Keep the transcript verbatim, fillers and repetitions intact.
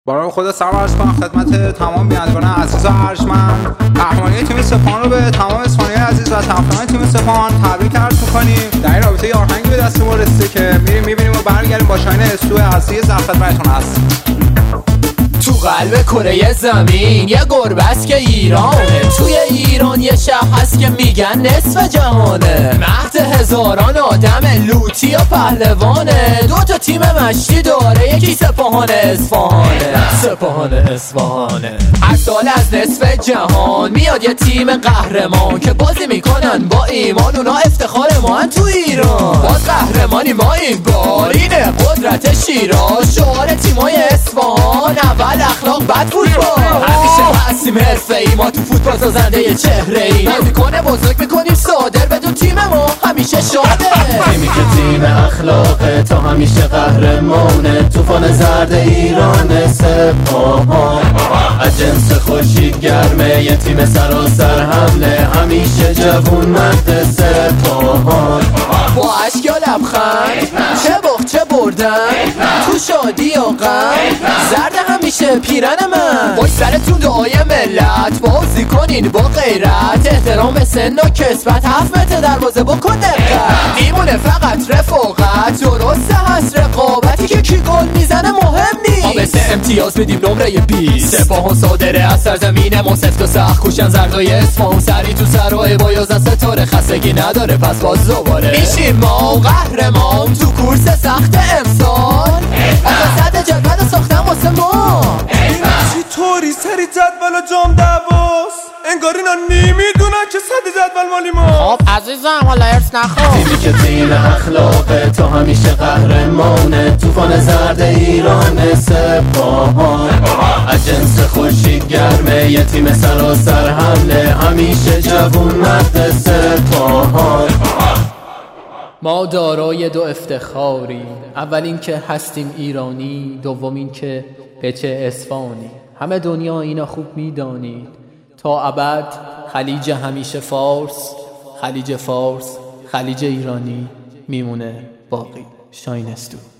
برای خدا سلام عرض کنم خدمت تمام بینندگان عزیز و ارجمند. قهرمانی تیم سپاهان رو به تمام اسپانیایی عزیز و طرفداران تیم سپاهان تبریک عرض می‌کنیم. در این رابطه یه آهنگی به دست ما رسیده که میریم می‌بینیم و برمیگردیم با شاهین استو اصلی در خدمتتون هست. تو قلب کره زمین یه گربه است که ایرانه. توی ایران یه شهر هست که میگن نصف جهانه. مهد هزاران آدم لوتی و پهلوانه. دو تا تیم مشتی داره، یکی سپاهان اصفهانه. سپاهان اصفهانه. هر سال از نصف جهان میاد یه تیم قهرمان که بازی میکنن با ایمان. اونا افتخار ما هن تو ایران. باز قهرمانی ما این بار. اینه قدرت شیراز، شعار تیمای اصفهان. اول اخلاق بعد فوتبال. همیشه هستیم حرفه‌ای، ما تو فوتبال سازنده یه چهره‌ای. بازیکن بزرگ میکنیم صادر، بدون تیم ما همیشه شاده. تیمی که تیم اخلاقه تا همیشه قهرمانه. طوفان زرد ایران سپاهان از جنس خورشید گرمه. یه تیم سراسر حمله، همیشه جوون مرد سپاهان. با اشک یا لبخند، چه باخت چه بردن، تو شادی و غم زرد همیشه پیرن من. وای سرتون دعای ملت، بازی کنین با غیرت. احترام به سن و کسبت، هفت متر دروازه بکن دقت. میمونه فقط رفاقت، درسته هست رقابتی که کی گل میزنه مهم نیست. ما بسه امتیاز بدیم نمره بیست. سپاهان صادره از سرزمین ما، سفت و سخت کوشن زردای اصفهان. سری تو سرای با یازده ستاره، خستگی نداره پس باز دوباره میشیم ما قهرمان. تو کورس سخت امسال آقا صد جدول ساختم واسه ما. چطوری سری جدول جام دعواست، انگار اینا نمیدونن که صد جدول مالی ما. خب عزیزم حالا ارس نخور. تیمی که تیم اخلاقه تا همیشه قهرمانه. طوفان زرد ایران سپاهان از جنس خورشید گرمه. یه تیم سراسر حمله، همیشه جوون مرد سپاهان. ما دارای دو افتخاریم، اول این که هستیم ایرانی، دوم این که پچه اصفهانی. همه دنیا اینا خوب میدانید، تا ابد خلیج همیشه فارس، خلیج فارس خلیج ایرانی میمونه باقی. شاهین استو.